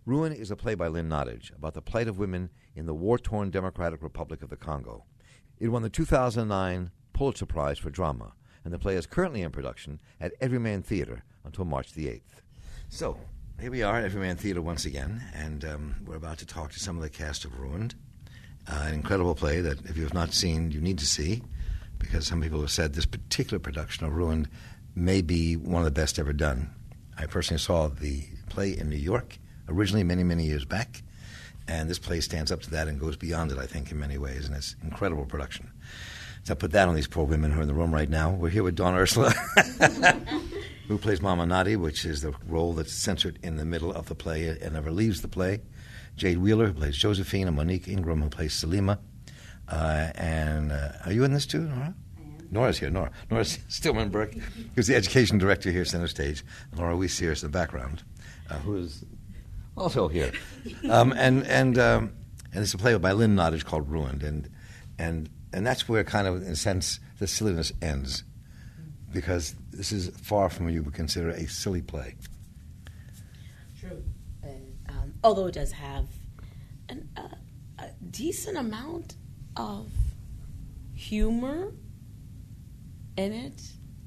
Ruin is a play by Lynn Nottage about the plight of women in the war-torn Democratic Republic of the Congo. It won the 2009 Pulitzer Prize for Drama, and the play is currently in production at Everyman Theater until March the 8th. So, here we are at Everyman Theater once again, and we're about to talk to some of the cast of Ruined, an incredible play that if you have not seen, you need to see, because some people have said this particular production of Ruined may be one of the best ever done. I personally saw the play in New York, originally many, many years back, and this play stands up to that and goes beyond it, I think, in many ways, and it's incredible production. So I put that on these poor women who are in the room right now. We're here with Dawn Ursula, who plays Mama Nadi, which is the role that's censored in the middle of the play and never leaves the play. Jade Wheeler, who plays Josephine, and Monique Ingram, who plays Selima. And are you in this too, Nora? I am. Nora's here. Nora's Stillman Burke, who's the education director here, center stage. And Laura Weiss-Sears in the background, who is also here. And it's a play by Lynn Nottage called Ruined. And that's where kind of, in a sense, the silliness ends. Because this is far from what you would consider a silly play. True. Although it does have a decent amount of humor in it.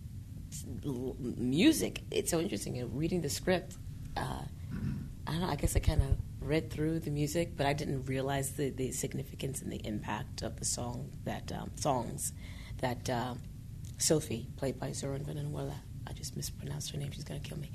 Music. It's so interesting. Reading the script, I don't know, I guess I kind of read through the music, but I didn't realize the significance and the impact of the songs that Sophie, played by Zoran Valenzuela, I just mispronounced her name, she's going to kill me,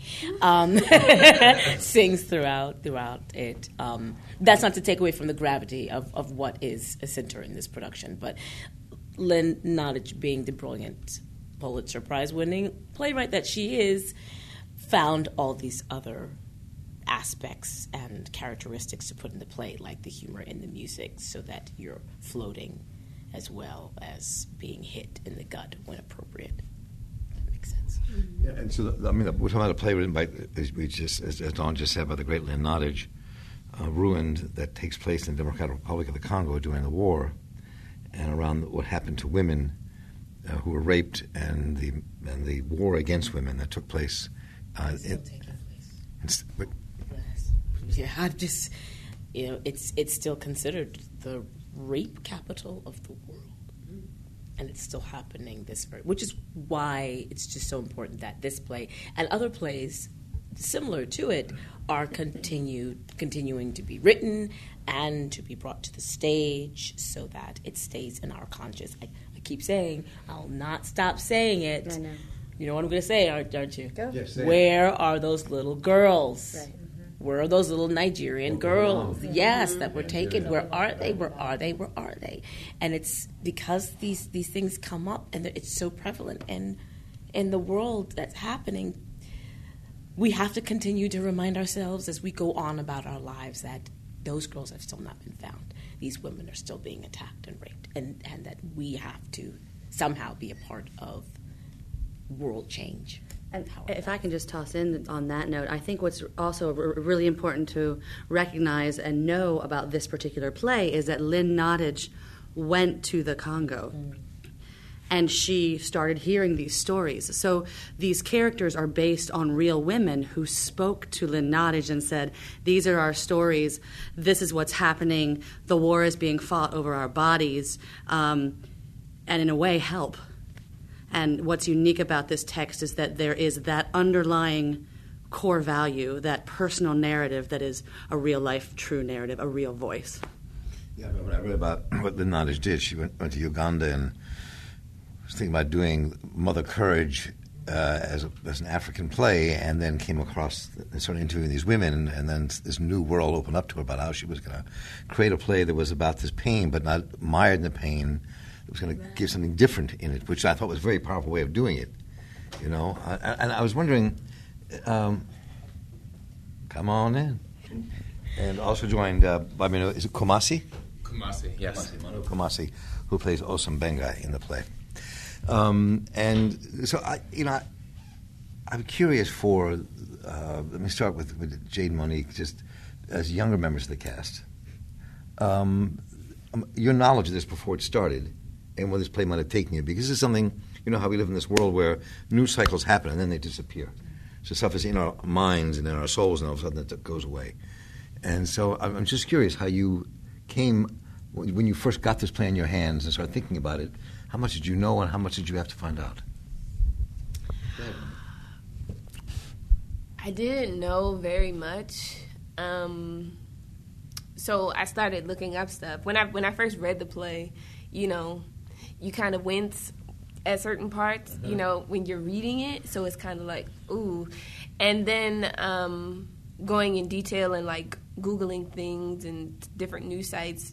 sings throughout it. That's not to take away from the gravity of what is a center in this production, but Lynn Nottage, being the brilliant Pulitzer Prize-winning playwright that she is, found all these other aspects and characteristics to put in the play, like the humor in the music, so that you're floating as well as being hit in the gut when appropriate. That makes sense. Yeah, and so, I mean, we're talking about a play written by, as Dawn just said, by the great Lynn Nottage, Ruined, that takes place in the Democratic Republic of the Congo during the war, and around what happened to women who were raped, and the war against women that took place. Still taking place. Yeah, it's still considered the rape capital of the world, and it's still happening which is why it's just so important that this play and other plays similar to it are continuing to be written and to be brought to the stage so that it stays in our conscious. I keep saying, I'll not stop saying it. I know. You know what I'm going to say, aren't you? Go. Yes, where are those little girls? Right. Where are those little Nigerian girls? Yes, that were taken. Where are they? Where are they? Where are they? And it's because these things come up, and it's so prevalent in the world that's happening. We have to continue to remind ourselves as we go on about our lives that those girls have still not been found. These women are still being attacked and raped, and that we have to somehow be a part of world change. And if I can just toss in on that note, I think what's also really important to recognize and know about this particular play is that Lynn Nottage went to the Congo. And she started hearing these stories. So these characters are based on real women who spoke to Lynn Nottage and said, these are our stories, this is what's happening, the war is being fought over our bodies, and in a way help. And what's unique about this text is that there is that underlying core value, that personal narrative that is a real-life, true narrative, a real voice. Yeah, when I read about what Lynn Nottage did, she went to Uganda and was thinking about doing Mother Courage as an African play, and then came across and started interviewing these women, and then this new world opened up to her about how she was going to create a play that was about this pain, but not mired in the pain. It was going to give something different in it, which I thought was a very powerful way of doing it. You know, and I was wondering, come on in, and also joined by is it Kumasi? Kumasi, yes. Manu Kumasi, who plays Osam Benga in the play. And so I'm curious for. Let me start with Jade and Monique, just as younger members of the cast. Your knowledge of this before it started, and where this play might have taken you, because this is something, you know how we live in this world where news cycles happen and then they disappear. So stuff is in our minds and in our souls, and all of a sudden it goes away. And so I'm just curious how you came, when you first got this play in your hands and started thinking about it, how much did you know and how much did you have to find out? I didn't know very much. So I started looking up stuff. When I first read the play, you know, you kind of wince at certain parts, you know, when you're reading it. So it's kind of like, ooh. And then going in detail and, like, Googling things and different news sites,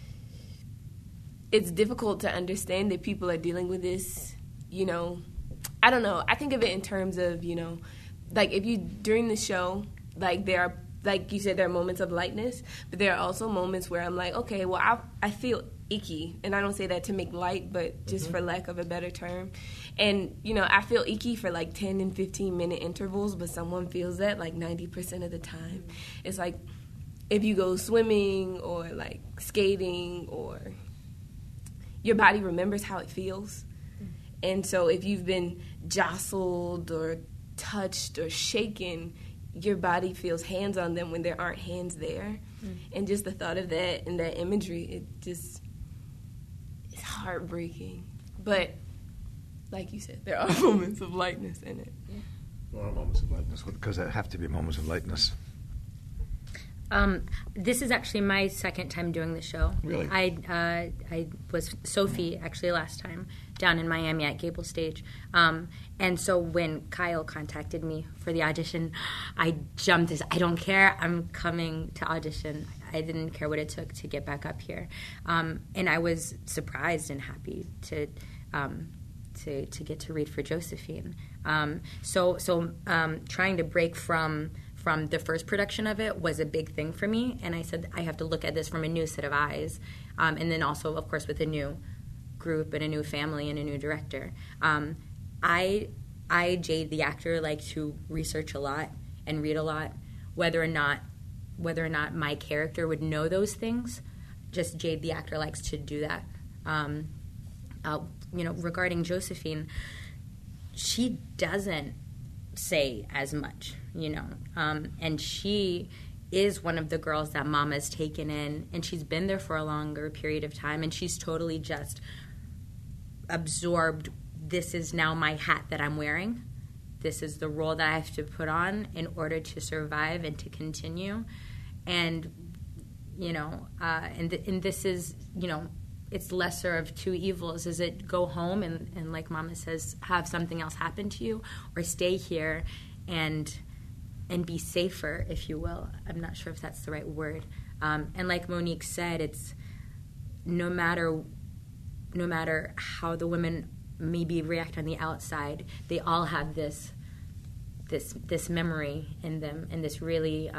it's difficult to understand that people are dealing with this, you know. I don't know. I think of it in terms of, you know, like, if you, during the show, like, there are, like you said, there are moments of lightness, but there are also moments where I'm like, okay, well, I feel icky, and I don't say that to make light, but just for lack of a better term. And, you know, I feel icky for, like, 10 and 15-minute intervals, but someone feels that, like, 90% of the time. It's like, if you go swimming or, like, skating, or your body remembers how it feels. And so if you've been jostled or touched or shaken, your body feels hands on them when there aren't hands there. And just the thought of that and that imagery, it just, it's heartbreaking. But like you said, there are moments of lightness in it. There are moments of lightness, because there have to be moments of lightness. This is actually my second time doing the show. Really? I was Sophie actually last time down in Miami at Gable Stage. And so when Kyle contacted me for the audition, I jumped as, I don't care, I'm coming to audition. I didn't care what it took to get back up here. And I was surprised and happy to get to read for Josephine. So trying to break from the first production of it was a big thing for me, and I said I have to look at this from a new set of eyes, and then also, of course, with a new group and a new family and a new director. I, Jade, the actor, like to research a lot and read a lot, whether or not my character would know those things. Just Jade, the actor, likes to do that. You know, regarding Josephine, she doesn't say as much, you know, and she is one of the girls that Mama's taken in, and she's been there for a longer period of time, and she's totally just absorbed, this is now my hat that I'm wearing, this is the role that I have to put on in order to survive and to continue. And you know, and this is, you know, it's lesser of two evils. Is it go home and like Mama says, have something else happen to you, or stay here and be safer, if you will. I'm not sure if that's the right word. And like Monique said, it's no matter how the women maybe react on the outside, they all have this memory in them, and this really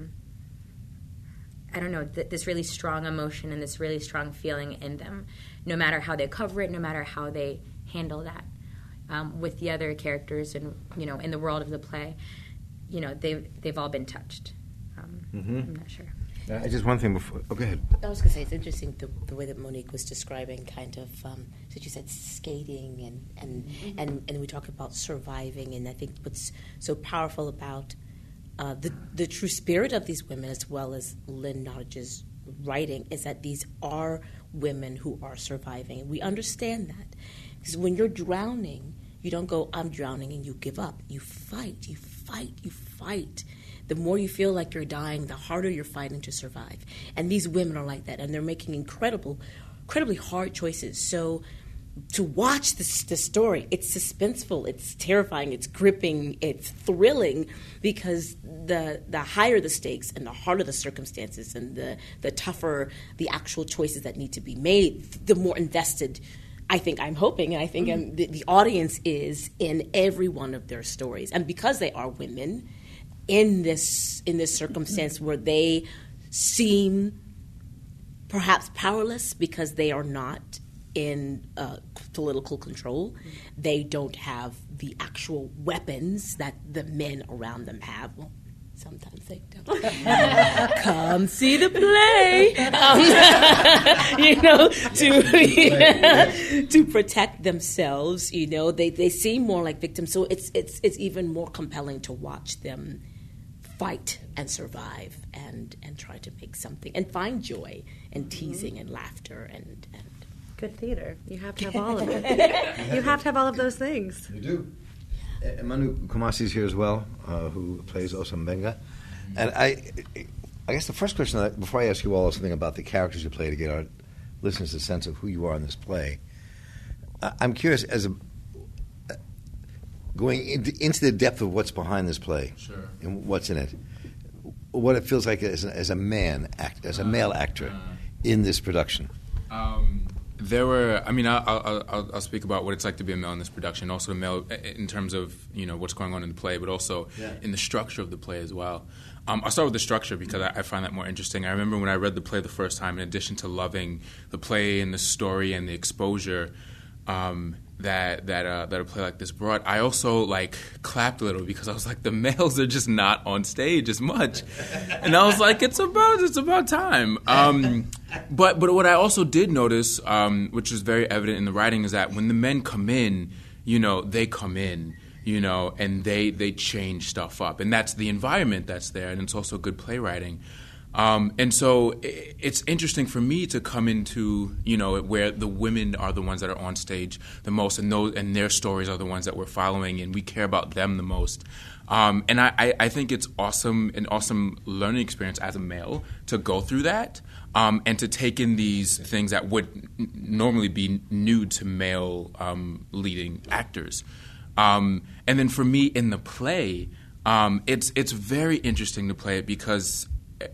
I don't know, this really strong emotion and this really strong feeling in them, no matter how they cover it, no matter how they handle that. With the other characters and, you know, in the world of the play, you know, they've all been touched. I'm not sure. Just one thing before. Oh, go ahead. I was going to say, it's interesting the way that Monique was describing kind of, so you said skating and we talk about surviving, and I think what's so powerful about the true spirit of these women, as well as Lynn Nottage's writing, is that these are women who are surviving. And we understand that. Because when you're drowning, you don't go, I'm drowning, and you give up. You fight, you fight, you fight. The more you feel like you're dying, the harder you're fighting to survive. And these women are like that, and they're making incredibly hard choices. So to watch this story, it's suspenseful, it's terrifying, it's gripping, it's thrilling, because the higher the stakes and the harder the circumstances and the tougher the actual choices that need to be made, the more invested I'm hoping, and I think the audience is in every one of their stories. And because they are women in this circumstance where they seem perhaps powerless because they are not in political control, they don't have the actual weapons that the men around them have. Well, sometimes they don't. Come see the play, you know, to protect themselves. You know, they seem more like victims. So it's even more compelling to watch them fight and survive and try to make something and find joy and teasing and laughter and good theater. You have to have all of it. You have to have all of those things. You do. Manu Kumasi's here as well, who plays Osam Benga. And I guess the first question, before I ask you all something about the characters you play to get our listeners a sense of who you are in this play, I'm curious, going into the depth of what's behind this play, sure, and what's in it, what it feels like as a male actor in this production. There were, I mean, I'll speak about what it's like to be a male in this production, also a male in terms of, what's going on in the play, but also in the structure of the play as well. I'll start with the structure because I find that more interesting. I remember when I read the play the first time, in addition to loving the play and the story and the exposure that a play like this brought, I also clapped a little because I was like, the males are just not on stage as much, and I was like, it's about time. But what I also did notice, which was very evident in the writing, is that when the men come in, they come in, and they change stuff up, and that's the environment that's there, and it's also good playwriting. And so it's interesting for me to come into, where the women are the ones that are on stage the most, and their stories are the ones that we're following, and we care about them the most. And I think it's an awesome learning experience as a male to go through that, and to take in these things that would normally be new to male leading actors. And then for me in the play, it's very interesting to play it because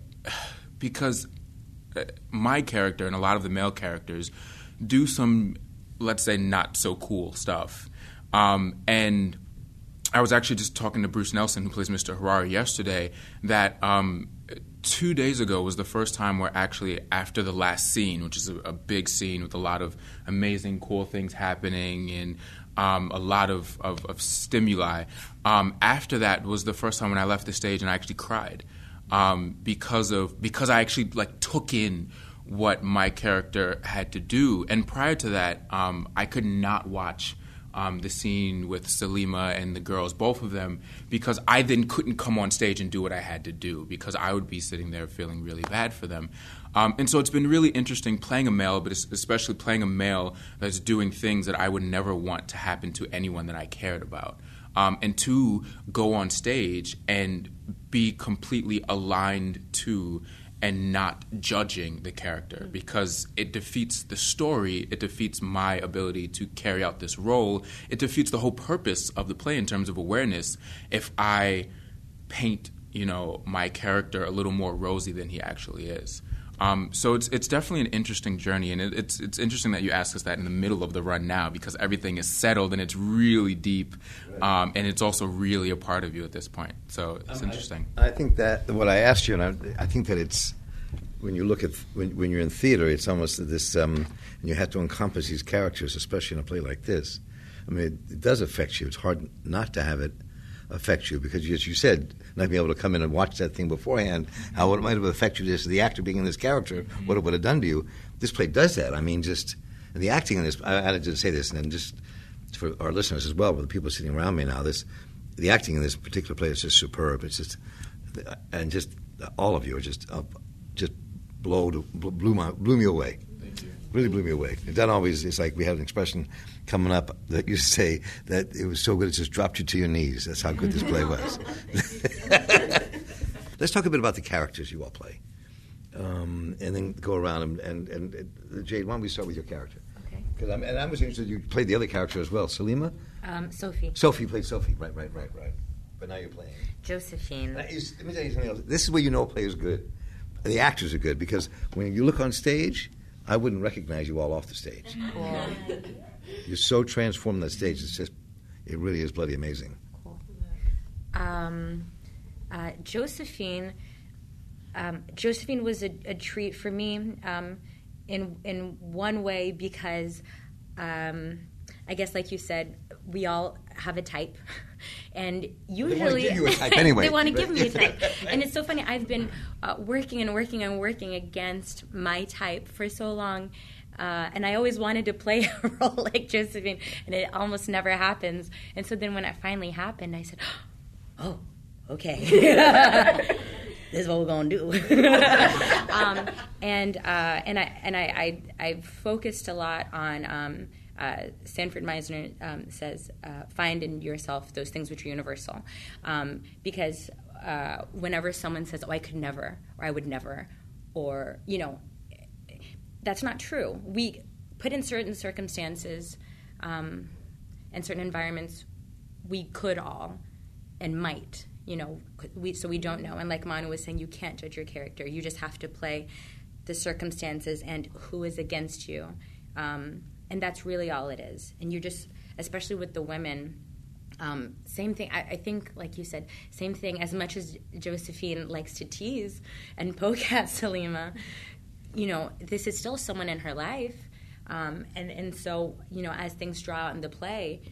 my character and a lot of the male characters do some, let's say, not so cool stuff. And I was actually just talking to Bruce Nelson, who plays Mr. Harari, yesterday, that 2 days ago was the first time where actually after the last scene, which is a big scene with a lot of amazing, cool things happening and a lot of stimuli, after that was the first time when I left the stage and I actually cried. Because I actually took in what my character had to do, and prior to that, I could not watch the scene with Salima and the girls, both of them, because I then couldn't come on stage and do what I had to do because I would be sitting there feeling really bad for them. And so it's been really interesting playing a male, but especially playing a male that's doing things that I would never want to happen to anyone that I cared about. And to go on stage and be completely aligned to and not judging the character, because it defeats the story, it defeats my ability to carry out this role, it defeats the whole purpose of the play in terms of awareness if I paint, my character a little more rosy than he actually is. So it's definitely an interesting journey, and it's interesting that you asked us that in the middle of the run now, because everything is settled and it's really deep, and it's also really a part of you at this point. So it's interesting. I think that what I asked you, and I think that it's when you look at when you're in theater, it's almost this, and you have to encompass these characters, especially in a play like this. I mean, it does affect you. It's hard not to have it affect you because, as you said, not being able to come in and watch that thing beforehand, how it might have affected you as the actor being in this character, what it would have done to you. This play does that. I mean, just the acting in this. I didn't say this, and then just for our listeners as well, for the people sitting around me now, the acting in this particular play is just superb. It's just, and just all of you are just blew me away. Thank you. Really blew me away. It's not always. It's like we had an expression coming up that used to say that it was so good it just dropped you to your knees. That's how good this play was. Let's talk a bit about the characters you all play, and then go around and Jade. Why don't we start with your character? Okay. Because I was interested. You played the other character as well, Salima. Sophie. Sophie played Sophie. Right. But now you're playing Josephine. Let me tell you something else. This is where you know a play is good. The actors are good because when you look on stage, I wouldn't recognize you all off the stage. Cool. You're so transformed on that stage. It's just, it really is bloody amazing. Cool. Josephine was a treat for me in one way because I guess, like you said, we all have a type, and usually they want to give you a type anyway. They want to give me a type, and it's so funny. I've been working against my type for so long, and I always wanted to play a role like Josephine, and it almost never happens. And so then when it finally happened, I said, "Oh, okay, this is what we're gonna do. I've focused a lot on Sanford Meisner says, find in yourself those things which are universal, because whenever someone says, "Oh, I could never," or "I would never," or that's not true. We put in certain circumstances and certain environments, we could all and might, so we don't know. And like Manu was saying, you can't judge your character. You just have to play the circumstances and who is against you. And that's really all it is. And you just, especially with the women, same thing. I think, like you said, same thing. As much as Josephine likes to tease and poke at Salima, this is still someone in her life. And so, as things draw out in the play,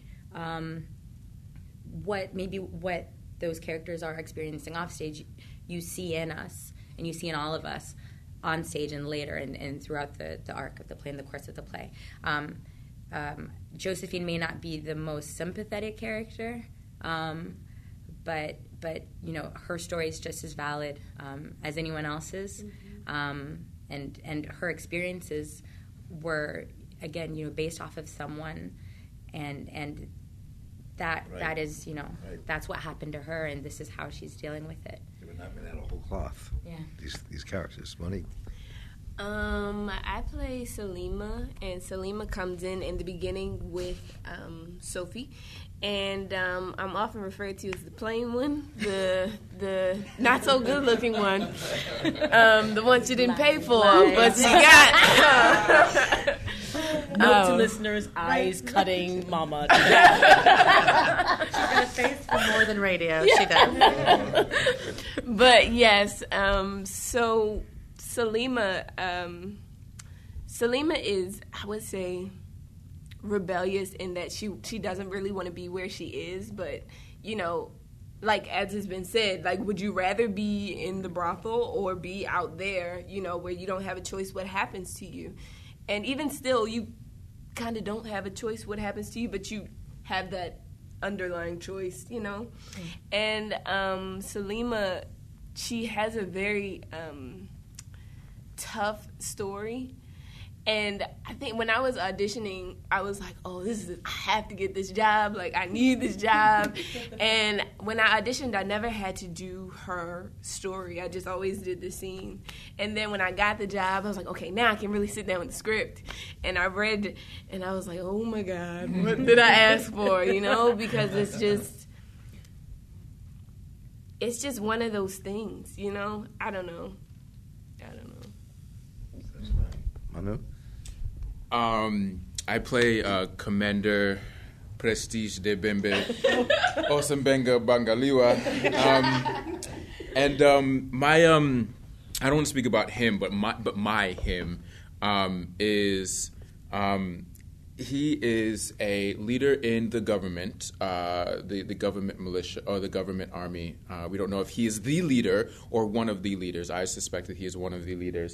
what those characters are experiencing off stage, you see in us, and you see in all of us on stage and later and throughout the arc of the play and the course of the play. Josephine may not be the most sympathetic character, but her story is just as valid as anyone else's, and her experiences were, again, based off of someone, and that is, that's what happened to her, and this is how she's dealing with it. They were not made out of whole cloth. Yeah. These characters, Monique. I play Salima, and Salima comes in the beginning with Sophie, and I'm often referred to as the plain one, the not so good looking one, the one she didn't pay for, but she got. Note to listeners, eyes cutting mama. She's got a face for more than radio. She does. But yes, so Salima is, I would say, rebellious in that she doesn't really want to be where she is, but like as has been said, like, would you rather be in the brothel or be out there, where you don't have a choice what happens to you? And even still, you kind of don't have a choice what happens to you, but you have that underlying choice, And Salima, she has a very tough story. And I think when I was auditioning, I was like, I have to get this job. Like, I need this job. And when I auditioned, I never had to do her story. I just always did the scene. And then when I got the job, I was like, okay, now I can really sit down with the script. And I read, and I was like, oh, my God, what did I ask for, Because it's just one of those things, I don't know. Manu? I play Commander Prestige de Bembe Osembenga Bangaliwa. My I don't want to speak about him, but my him is he is a leader in the government, the government militia or the government army. We don't know if he is the leader or one of the leaders. I suspect that he is one of the leaders.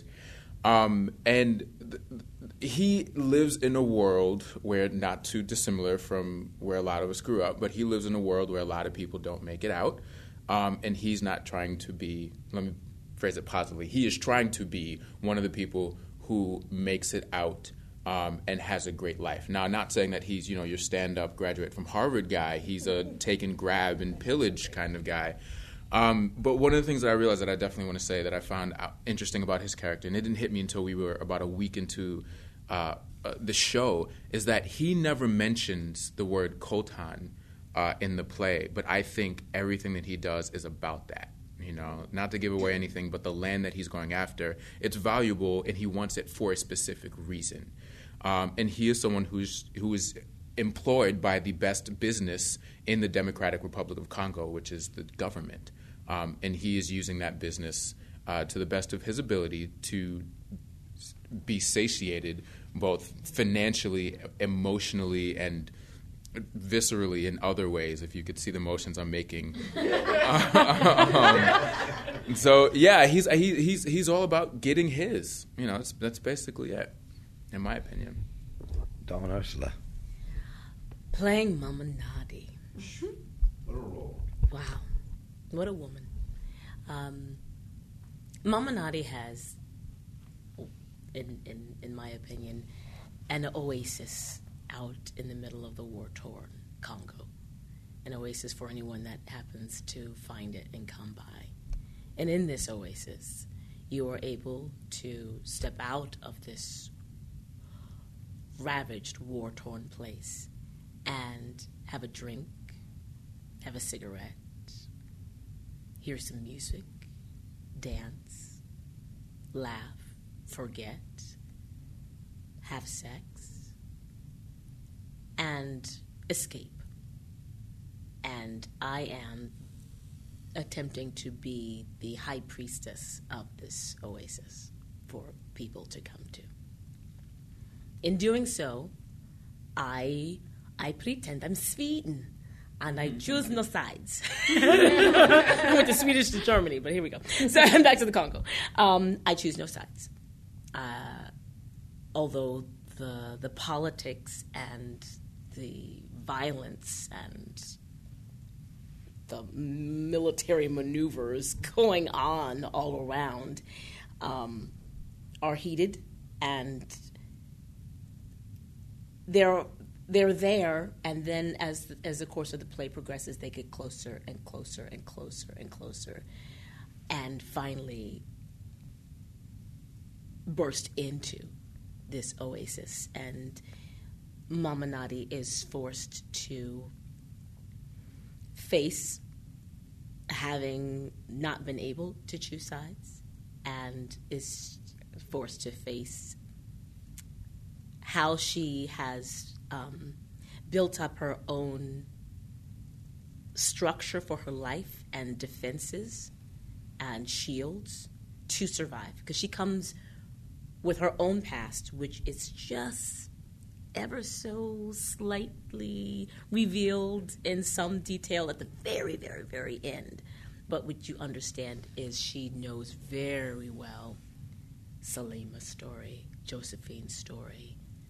He lives in a world where, not too dissimilar from where a lot of us grew up, but he lives in a world where a lot of people don't make it out. And he's not trying to be, let me phrase it positively, he is trying to be one of the people who makes it out and has a great life. Now, not saying that he's, your stand-up graduate from Harvard guy. He's a take and grab and pillage kind of guy. But one of the things that I realized that I definitely want to say that I found interesting about his character, and it didn't hit me until we were about a week into the show, is that he never mentions the word Khotan in the play, but I think everything that he does is about that. Not to give away anything, but the land that he's going after, it's valuable, and he wants it for a specific reason. And he is someone who is employed by the best business in the Democratic Republic of Congo, which is the government. And he is using that business to the best of his ability to be satiated both financially, emotionally, and viscerally in other ways, if you could see the motions I'm making. So yeah, he's all about getting his. That's basically it, in my opinion. Dawn Ursula. Playing Mama Nadi. What a role. Wow. What a woman. Mama Nadi has, in my opinion, an oasis out in the middle of the war-torn Congo. An oasis for anyone that happens to find it and come by. And in this oasis, you are able to step out of this ravaged, war-torn place and have a drink, have a cigarette, hear some music, dance, laugh, forget, have sex, and escape. And I am attempting to be the high priestess of this oasis for people to come to. In doing so, I pretend I'm Sweden, and I choose no sides. I went to Swedish to Germany, but here we go. So I'm back to the Congo. I choose no sides. Although the politics and the violence and the military maneuvers going on all around are heated, and they're there, and then as the course of the play progresses, they get closer and closer and closer and closer, and finally burst into this oasis, and Mama Nadi is forced to face having not been able to choose sides, and is forced to face how she has built up her own structure for her life and defenses and shields to survive. Because she comes with her own past, which is just ever so slightly revealed in some detail at the very, very, very end. But what you understand is she knows very well Salima's story, Josephine's story,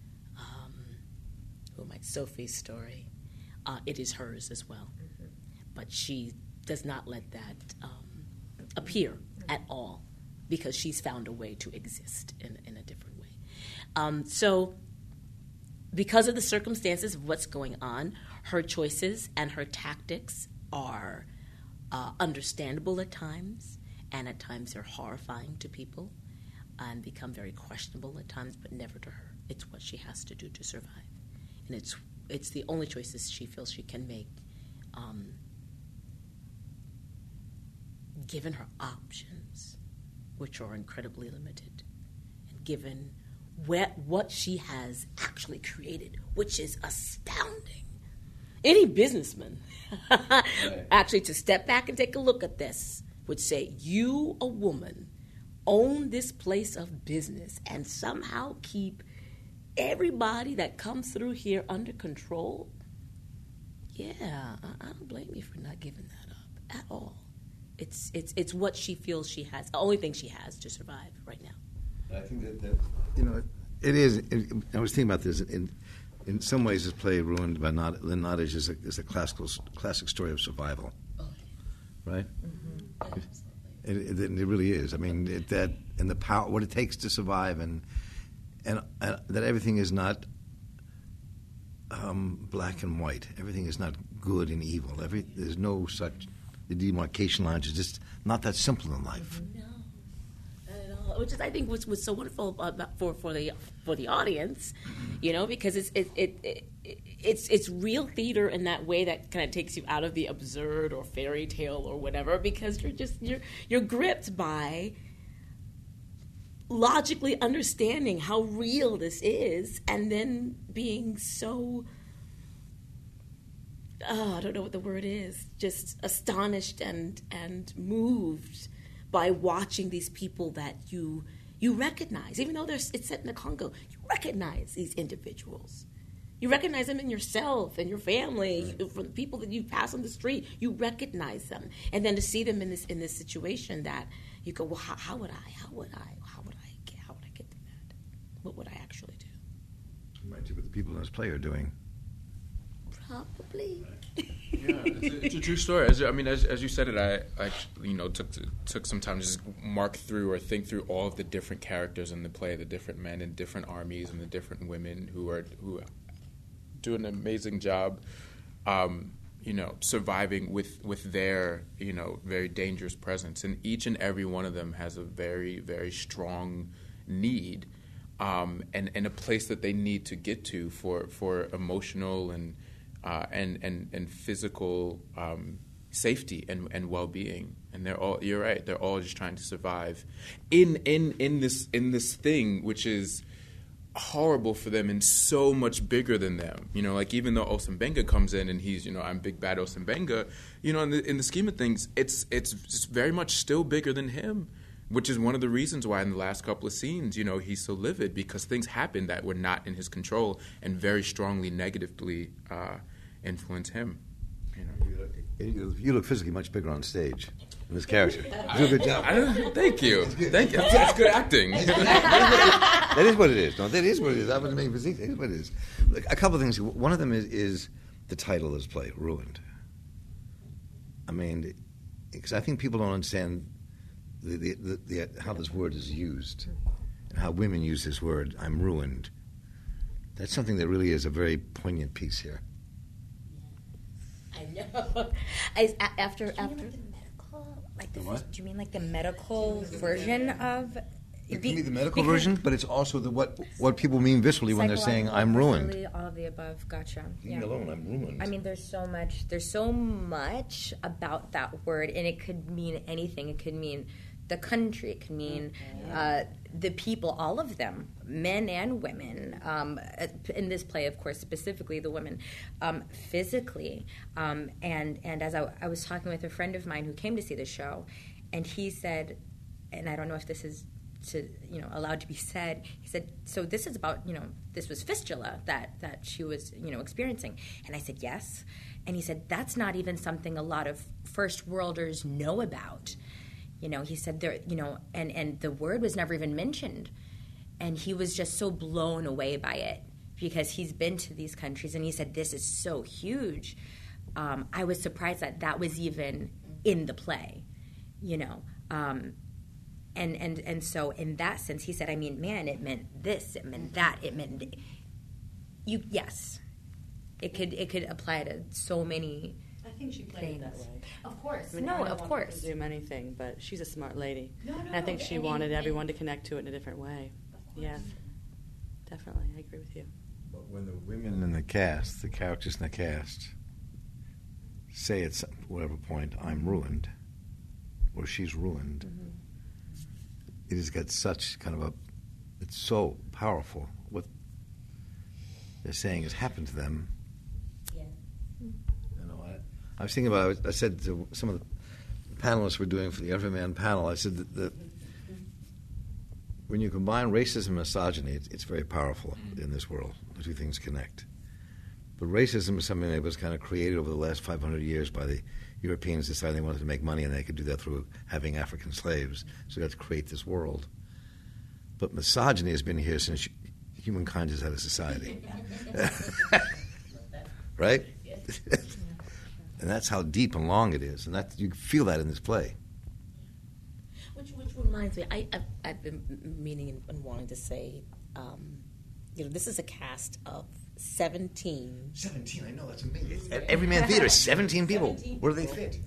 Sophie's story. It is hers as well. Mm-hmm. But she does not let that appear at all, because she's found a way to exist in a different way. So because of the circumstances of what's going on, her choices and her tactics are understandable at times, and at times they're horrifying to people and become very questionable at times, but never to her. It's what she has to do to survive. And it's the only choices she feels she can make, given her options, which are incredibly limited, and given what she has actually created, which is astounding. Any businessman, actually, to step back and take a look at this, would say, you, a woman, own this place of business and somehow keep everybody that comes through here under control. Yeah, I don't blame you for not giving that up at all. It's what she feels she has, the only thing she has to survive right now. I think that it is. I was thinking about this. In some ways, this play ruined by Lynn Nottage is a classic story of survival, right? Mm-hmm. It really is. I mean, and the power, what it takes to survive, and that everything is not black and white. Everything is not good and evil. There's no such. The demarcation lines is just not that simple in life. No, not at all. Which is, I think, was so wonderful for the audience, because it's real theater in that way that kind of takes you out of the absurd or fairy tale or whatever, because you're gripped by logically understanding how real this is, and then being so. I don't know what the word is, just astonished and moved by watching these people that you recognize. Even though it's set in the Congo, you recognize these individuals. You recognize them in yourself and your family, from the people that you pass on the street. You recognize them. And then to see them in this situation that you go, well, how would I get to that? What would I actually do? Reminds you what the people in this play are doing. Probably. Yeah, it's a true story. As you said it, I took some time to just mark through or think through all of the different characters in the play, the different men in different armies and the different women who do an amazing job, surviving with their, very dangerous presence. And each and every one of them has a very, very strong need, and a place that they need to get to for emotional and physical safety and well-being. And you're right, they're all just trying to survive in this thing which is horrible for them and so much bigger than them. Even though Osembenga comes in and he's, I'm big bad Osembenga, in the scheme of things, it's just very much still bigger than him, which is one of the reasons why in the last couple of scenes, he's so livid, because things happened that were not in his control and very strongly negatively influence him. You look physically much bigger on stage in this character. You do a good job. Thank you. That's good acting. That is what it is. No, that is what it is. I wasn't making physique. That is what it is. A couple of things. One of them is the title of this play, Ruined. I mean, because I think people don't understand how this word is used and how women use this word, I'm ruined. That's something that really is a very poignant piece here. I know. After the medical, The what? Do you mean like the medical version of? It can be the medical version, but it's also what people mean viscerally when they're saying I'm ruined. All of the above. Gotcha. Leave me alone. I'm ruined. I mean, there's so much about that word, and it could mean anything. It could mean the country. It could mean the people, all of them, men and women. In this play, of course, specifically the women, physically. And as I was talking with a friend of mine who came to see the show, and he said, and I don't know if this is allowed to be said. He said, so this is about, this was fistula that she was, experiencing. And I said, yes. And he said, that's not even something a lot of first worlders know about. He said there, and the word was never even mentioned. And he was just so blown away by it because he's been to these countries, and he said, this is so huge. I was surprised that was even in the play, And so in that sense, he said, I mean, man, it meant this, it meant that, it meant yes. It could apply to so many I think she played it that way. Of course. I mean, I don't want to assume anything, but she's a smart lady. And I think she wanted everyone to connect to it in a different way. Yes, definitely. I agree with you. But when the women in the cast, the characters in the cast, say at whatever point, I'm ruined, or she's ruined, it has got such kind of it's so powerful. What they're saying has happened to them. Yeah. I was thinking about, I said to some of the panelists we're doing for the Everyman panel, I said that when you combine racism and misogyny, it's very powerful in this world. The two things connect. But racism is something that was kind of created over the last 500 years by the Europeans deciding they wanted to make money, and they could do that through having African slaves. So they had to create this world. But misogyny has been here since humankind has had a society. Right? And that's how deep and long it is. And you feel that in this play. Which reminds me, I've been meaning and wanting to say, this is a cast of 17. 17, I know, that's amazing. At Everyman Theater, 17 people. Where do they fit?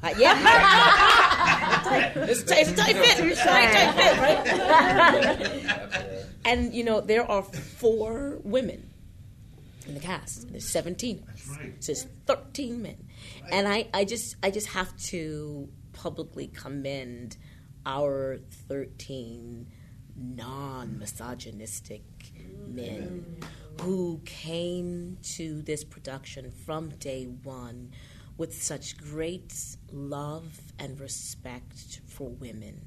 It's a tight fit. Tight fit, right? And, there are 4 women in the cast. There's 17. That's right. So there's 13 men. Right. And I just have to publicly commend our 13 non-misogynistic men who came to this production from day one with such great love and respect for women.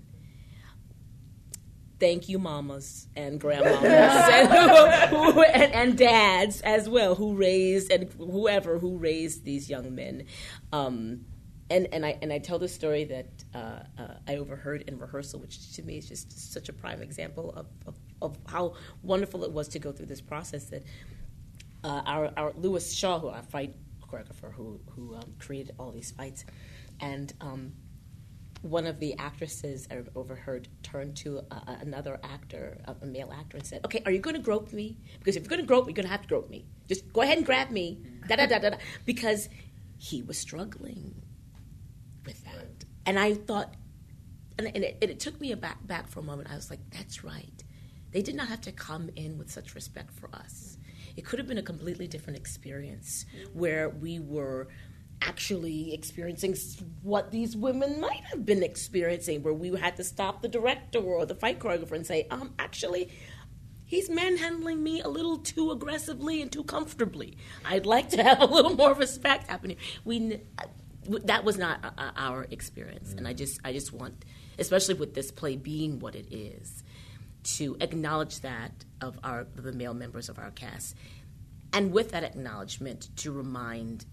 Thank you, mamas and grandmamas and dads as well, who raised these young men. And I tell the story that I overheard in rehearsal, which to me is just such a prime example of how wonderful it was to go through this process. That our Lewis Shaw, who choreographer who created all these fights, and one of the actresses I overheard turned to another actor, a male actor, and said, "Okay, are you going to grope me? Because if you're going to grope me, you're going to have to grope me. Just go ahead and grab me." Da da da da da. Because he was struggling with that, and I thought, and it took me back for a moment. I was like, "That's right. They did not have to come in with such respect for us. It could have been a completely different experience where we were actually experiencing what these women might have been experiencing, where we had to stop the director or the fight choreographer and say, actually, he's manhandling me a little too aggressively and too comfortably. I'd like to have a little more respect happening." That was not our experience, and I just want, especially with this play being what it is, to acknowledge that of the male members of our cast, and with that acknowledgement, to remind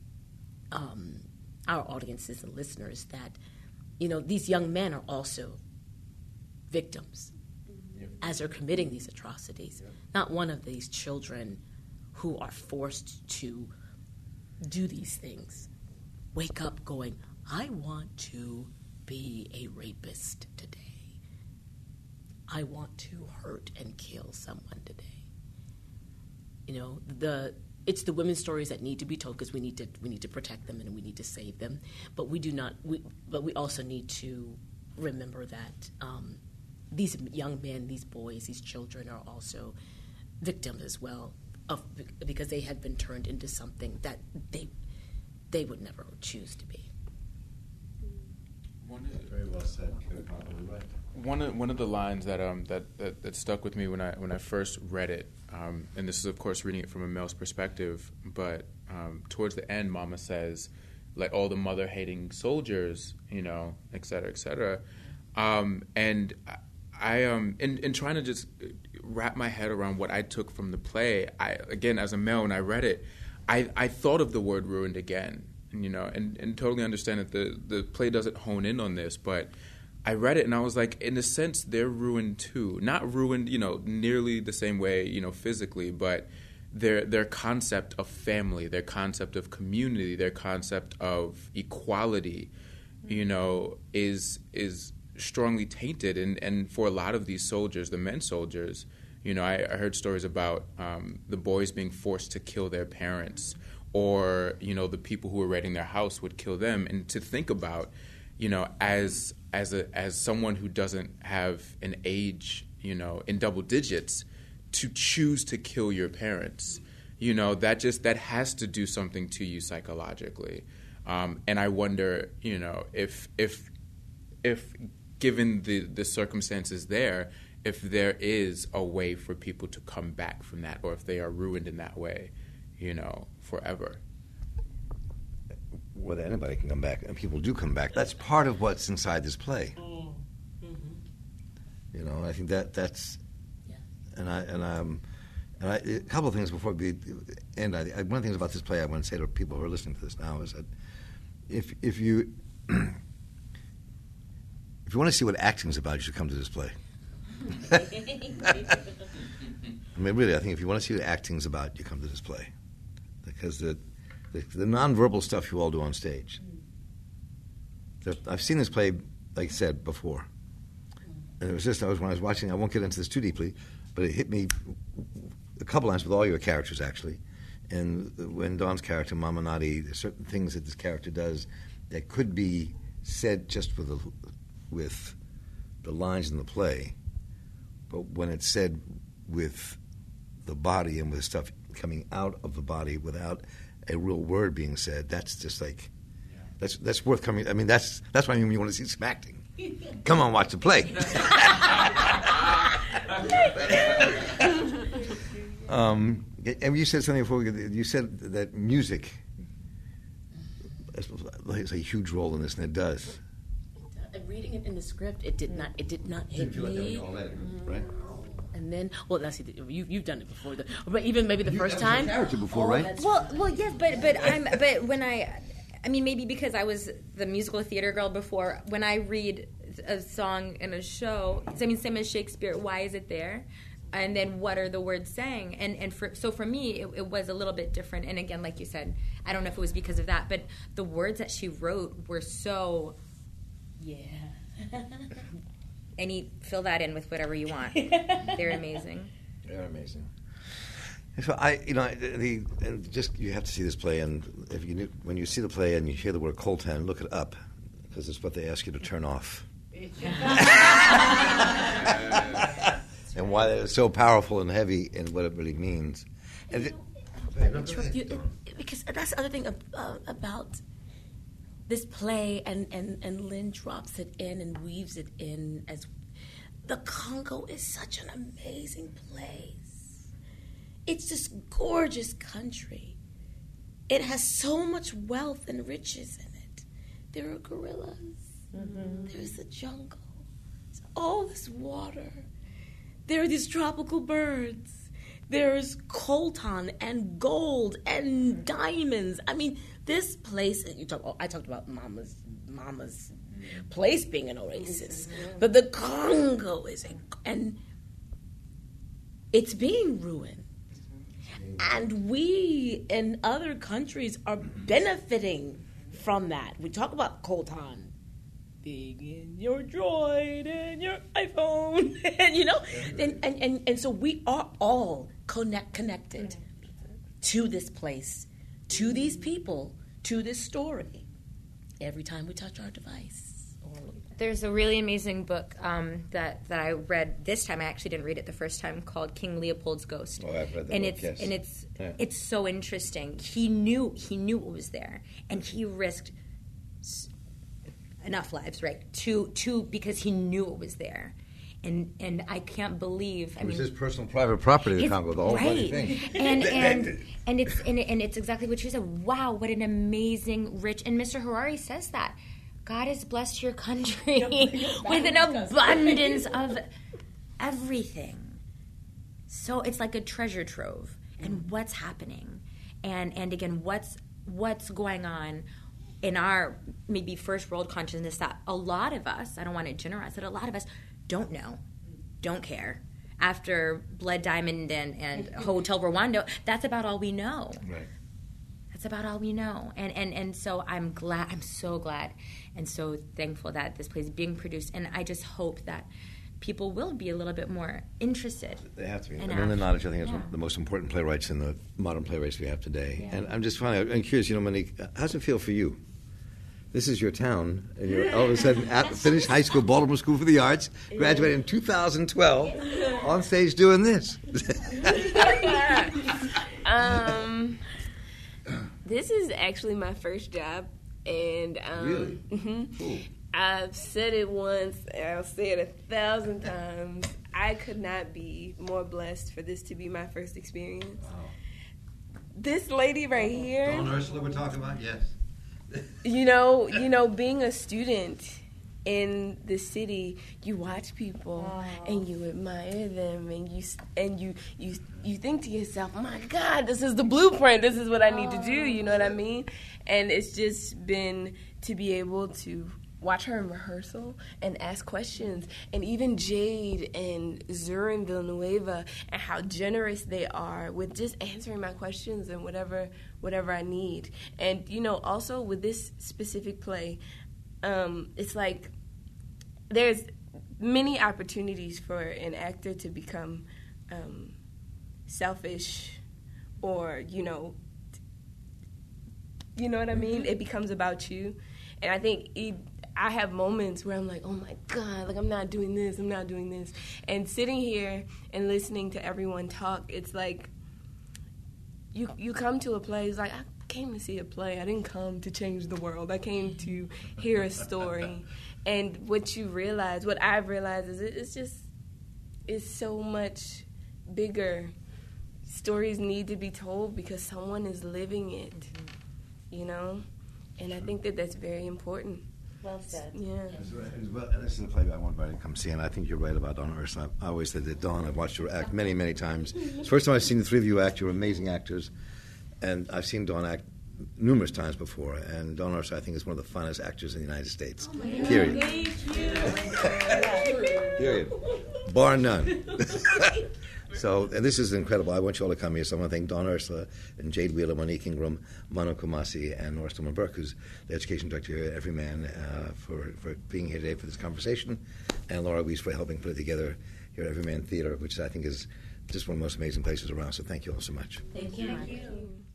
our audiences and listeners that, these young men are also victims as they're committing these atrocities. Not one of these children who are forced to do these things wake up going, "I want to be a rapist today. I want to hurt and kill someone today." It's the women's stories that need to be told, because we need to protect them and we need to save them. But we also need to remember that these young men, these boys, these children are also victims as well, because they have been turned into something that they would never choose to be. Very well said. Probably right. One of the lines that stuck with me when I first read it, and this is of course reading it from a male's perspective, but towards the end, Mama says, "Let all the mother-hating soldiers, et cetera, et cetera," and I in trying to just wrap my head around what I took from the play, again as a male, when I read it, I thought of the word ruined again. And totally understand that the play doesn't hone in on this, but I read it and I was like, in a sense, they're ruined too. Not ruined, nearly the same way, physically, but their concept of family, their concept of community, their concept of equality, is strongly tainted. And for a lot of these soldiers, the men soldiers, I heard stories about the boys being forced to kill their parents, or the people who were raiding their house would kill them. And to think about, as someone who doesn't have an age, in double digits, to choose to kill your parents, that has to do something to you psychologically. And I wonder, if given the circumstances there, if there is a way for people to come back from that, or if they are ruined in that way, forever. Whether anybody can come back, and people do come back. That's part of what's inside this play. I think that's, and I a couple of things before we end. One of the things about this play I want to say to people who are listening to this now is that if you want to see what acting is about, you should come to this play. I mean, really, I think if you want to see what acting is about, you come to this play, because the nonverbal stuff you all do on stage. I've seen this play, like I said before, and it was just when I was watching. I won't get into this too deeply, but it hit me a couple times with all your characters actually, and when Dawn's character Mama Nadi, there's certain things that this character does that could be said just with the lines in the play, but when it's said with the body and with stuff coming out of the body without a real word being said, that's just like, that's worth coming. I mean, that's why you want to see some acting. Come on, watch the play. And you said something before. You said that music plays a huge role in this, and it does. Reading it in the script, it did not hit me. Right? And then, now see, you've done it before, but even maybe the first time. Character before, right? Well, yes, but when I mean, maybe because I was the musical theater girl before. When I read a song in a show, I mean, same as Shakespeare. Why is it there? and then what are the words saying? And for me, it was a little bit different. And again, like you said, I don't know if it was because of that, but the words that she wrote were so, fill that in with whatever you want. They're amazing. They're amazing. So you have to see this play, and when you see the play and you hear the word coltan, look it up, because it's what they ask you to turn off. And why it's so powerful and heavy and what it really means. Because that's the other thing about this play, and Lynn drops it in and weaves it in as the Congo is such an amazing place. It's this gorgeous country. It has so much wealth and riches in it. There are gorillas. Mm-hmm. There's the jungle. There's all this water. There are these tropical birds. There's coltan and gold and diamonds. I mean, this place, I talked about Mama's place being an oasis. But the Congo and it's being ruined. And we in other countries are benefiting from that. We talk about coltan being in your Droid and your iPhone, and so we are all connected to this place, to these people, to this story. Every time we touch our device. There's a really amazing book that I read this time. I actually didn't read it the first time, called King Leopold's Ghost. Oh, I've read that and book, yes. It's so interesting. He knew it was there, and he risked enough lives, right? To because he knew it was there. And I can't believe. It was his personal private property, the Congo, the whole bloody thing. And it's exactly what you said. Wow, what an amazing, rich. And Mr. Harari says that God has blessed your country with an abundance of everything. So it's like a treasure trove. And what's happening, and again, what's going on in our maybe first world consciousness that a lot of us, I don't want to generalize, but a lot of us don't know, don't care. After Blood Diamond and Hotel Rwanda, that's about all we know. Right. That's about all we know. And so I'm so glad and so thankful that this play is being produced. And I just hope that people will be a little bit more interested. They have to be. Lynn Nottage, I think, is one of the most important playwrights in the modern playwrights we have today. Yeah. And I'm just I'm curious, Monique, how does it feel for you? This is your town, and you're all of a sudden finished high school, Baltimore School for the Arts, graduated in 2012, on stage doing this. This is actually my first job, and really? Mm-hmm. Cool. I've said it once, and I'll say it 1,000 times. I could not be more blessed for this to be my first experience. Wow. This lady right here. Dawn Ursula we're talking about, yes. You know, being a student in the city, you watch people and you admire them, and you think to yourself, "My God, this is the blueprint. This is what I need to do." You know what I mean? And it's just been to be able to watch her in rehearsal and ask questions, and even Jade and Zurin Villanueva, and how generous they are with just answering my questions and whatever I need. And also with this specific play, it's like there's many opportunities for an actor to become selfish, or you know what I mean? It becomes about you, and I think I have moments where I'm like, oh my God, like I'm not doing this. And sitting here and listening to everyone talk, it's like you come to a play, it's like, I came to see a play. I didn't come to change the world. I came to hear a story. And what I've realized is it's so much bigger. Stories need to be told because someone is living it, And I think that's very important. Well said. Yeah. And this is a play I want everybody to come see, and I think you're right about Dawn Ursula. I always said that Dawn, I've watched her act many, many times. It's the first time I've seen the three of you act. You're amazing actors, and I've seen Dawn act numerous times before, and Dawn Ursula, I think, is one of the finest actors in the United States. Period. Thank you. Period. Bar none. So and this is incredible. I want you all to come here. So I want to thank Dawn Ursula and Jade Wheeler, Monique Ingram, Manu Kumasi, and Nora Stillman Burke, who's the education director here at Everyman, for being here today for this conversation, and Laura Weiss for helping put it together here at Everyman Theater, which I think is just one of the most amazing places around. So thank you all so much. Thank you.